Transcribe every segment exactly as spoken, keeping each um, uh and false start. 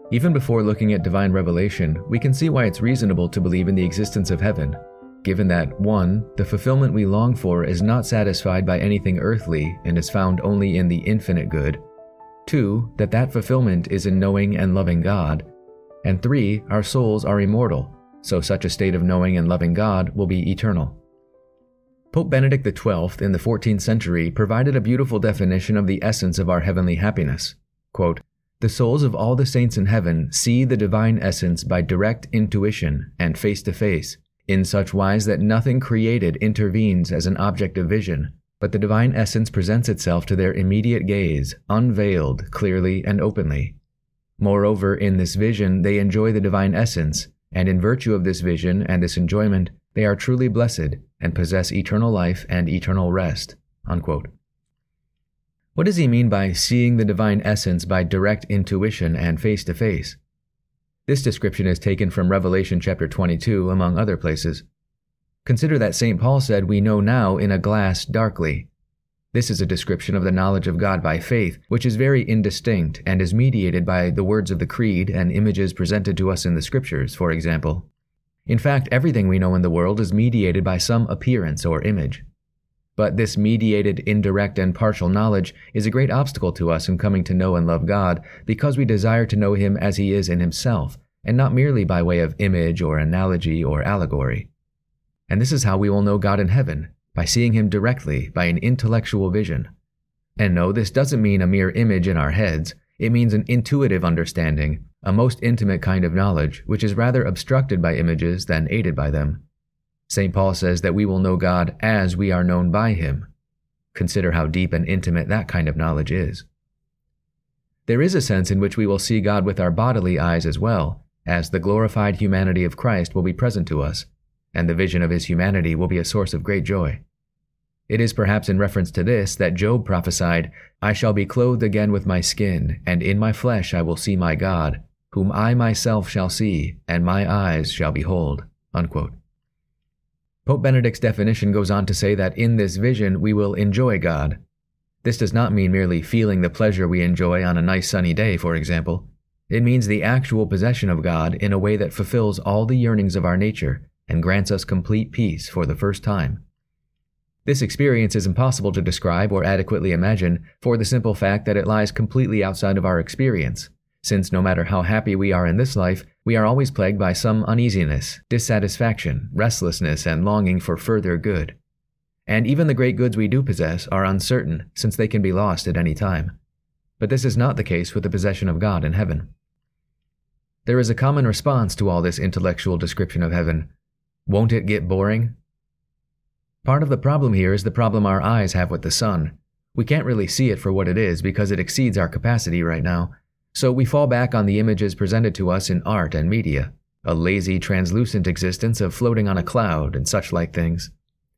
Even before looking at divine revelation, we can see why it's reasonable to believe in the existence of heaven, given that one, the fulfillment we long for is not satisfied by anything earthly and is found only in the infinite good, two, that that fulfillment is in knowing and loving God, and three, our souls are immortal, so such a state of knowing and loving God will be eternal. Pope Benedict the twelfth in the fourteenth century provided a beautiful definition of the essence of our heavenly happiness. Quote, "The souls of all the saints in heaven see the divine essence by direct intuition and face to face, in such wise that nothing created intervenes as an object of vision, but the divine essence presents itself to their immediate gaze, unveiled, clearly and openly. Moreover, in this vision they enjoy the divine essence, and in virtue of this vision and this enjoyment, they are truly blessed and possess eternal life and eternal rest." Unquote. What does he mean by seeing the divine essence by direct intuition and face to face? This description is taken from Revelation chapter twenty-two, among other places. Consider that Saint Paul said we know now in a glass darkly. This is a description of the knowledge of God by faith, which is very indistinct and is mediated by the words of the Creed and images presented to us in the Scriptures, for example. In fact, everything we know in the world is mediated by some appearance or image. But this mediated, indirect, and partial knowledge is a great obstacle to us in coming to know and love God because we desire to know Him as He is in Himself, and not merely by way of image or analogy or allegory. And this is how we will know God in heaven, by seeing Him directly by an intellectual vision. And no, this doesn't mean a mere image in our heads. It means an intuitive understanding, a most intimate kind of knowledge, which is rather obstructed by images than aided by them. Saint Paul says that we will know God as we are known by Him. Consider how deep and intimate that kind of knowledge is. There is a sense in which we will see God with our bodily eyes as well, as the glorified humanity of Christ will be present to us, and the vision of His humanity will be a source of great joy. It is perhaps in reference to this that Job prophesied, "I shall be clothed again with my skin, and in my flesh I will see my God, whom I myself shall see, and my eyes shall behold." Unquote. Pope Benedict's definition goes on to say that in this vision we will enjoy God. This does not mean merely feeling the pleasure we enjoy on a nice sunny day, for example. It means the actual possession of God in a way that fulfills all the yearnings of our nature and grants us complete peace for the first time. This experience is impossible to describe or adequately imagine for the simple fact that it lies completely outside of our experience, since no matter how happy we are in this life, we are always plagued by some uneasiness, dissatisfaction, restlessness, and longing for further good. And even the great goods we do possess are uncertain, since they can be lost at any time. But this is not the case with the possession of God in heaven. There is a common response to all this intellectual description of heaven. Won't it get boring? Part of the problem here is the problem our eyes have with the sun. We can't really see it for what it is because it exceeds our capacity right now. So we fall back on the images presented to us in art and media, a lazy, translucent existence of floating on a cloud and such like things.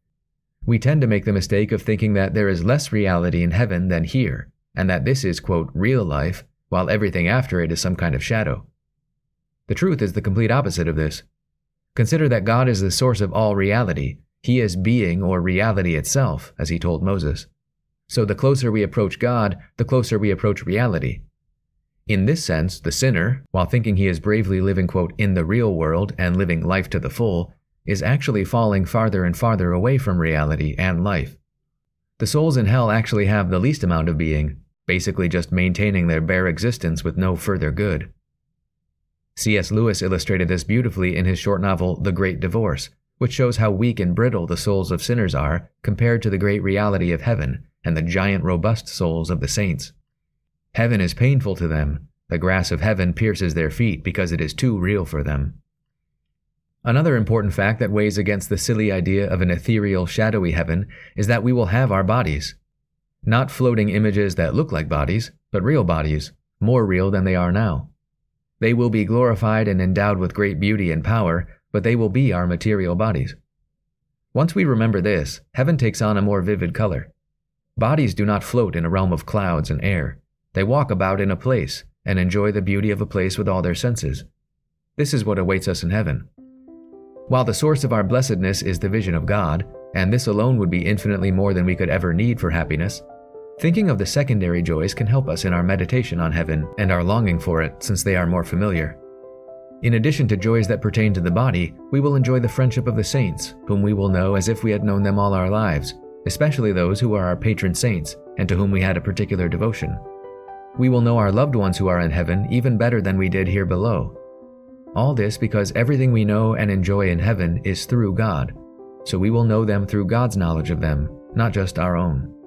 We tend to make the mistake of thinking that there is less reality in heaven than here, and that this is, quote, real life, while everything after it is some kind of shadow. The truth is the complete opposite of this. Consider that God is the source of all reality. He is being or reality itself, as He told Moses. So the closer we approach God, the closer we approach reality. In this sense, the sinner, while thinking he is bravely living, quote, in the real world and living life to the full, is actually falling farther and farther away from reality and life. The souls in hell actually have the least amount of being, basically just maintaining their bare existence with no further good. C S Lewis illustrated this beautifully in his short novel The Great Divorce, which shows how weak and brittle the souls of sinners are compared to the great reality of heaven and the giant robust souls of the saints. Heaven is painful to them. The grass of heaven pierces their feet because it is too real for them. Another important fact that weighs against the silly idea of an ethereal, shadowy heaven is that we will have our bodies. Not floating images that look like bodies, but real bodies, more real than they are now. They will be glorified and endowed with great beauty and power, but they will be our material bodies. Once we remember this, heaven takes on a more vivid color. Bodies do not float in a realm of clouds and air. They walk about in a place and enjoy the beauty of a place with all their senses. This is what awaits us in heaven. While the source of our blessedness is the vision of God, and this alone would be infinitely more than we could ever need for happiness, Thinking of the secondary joys can help us in our meditation on heaven and our longing for it, since they are more familiar. In addition to joys that pertain to the body, we will enjoy the friendship of the saints, whom we will know as if we had known them all our lives, especially those who are our patron saints and to whom we had a particular devotion. We will know our loved ones who are in heaven even better than we did here below. All this because everything we know and enjoy in heaven is through God, so we will know them through God's knowledge of them, not just our own.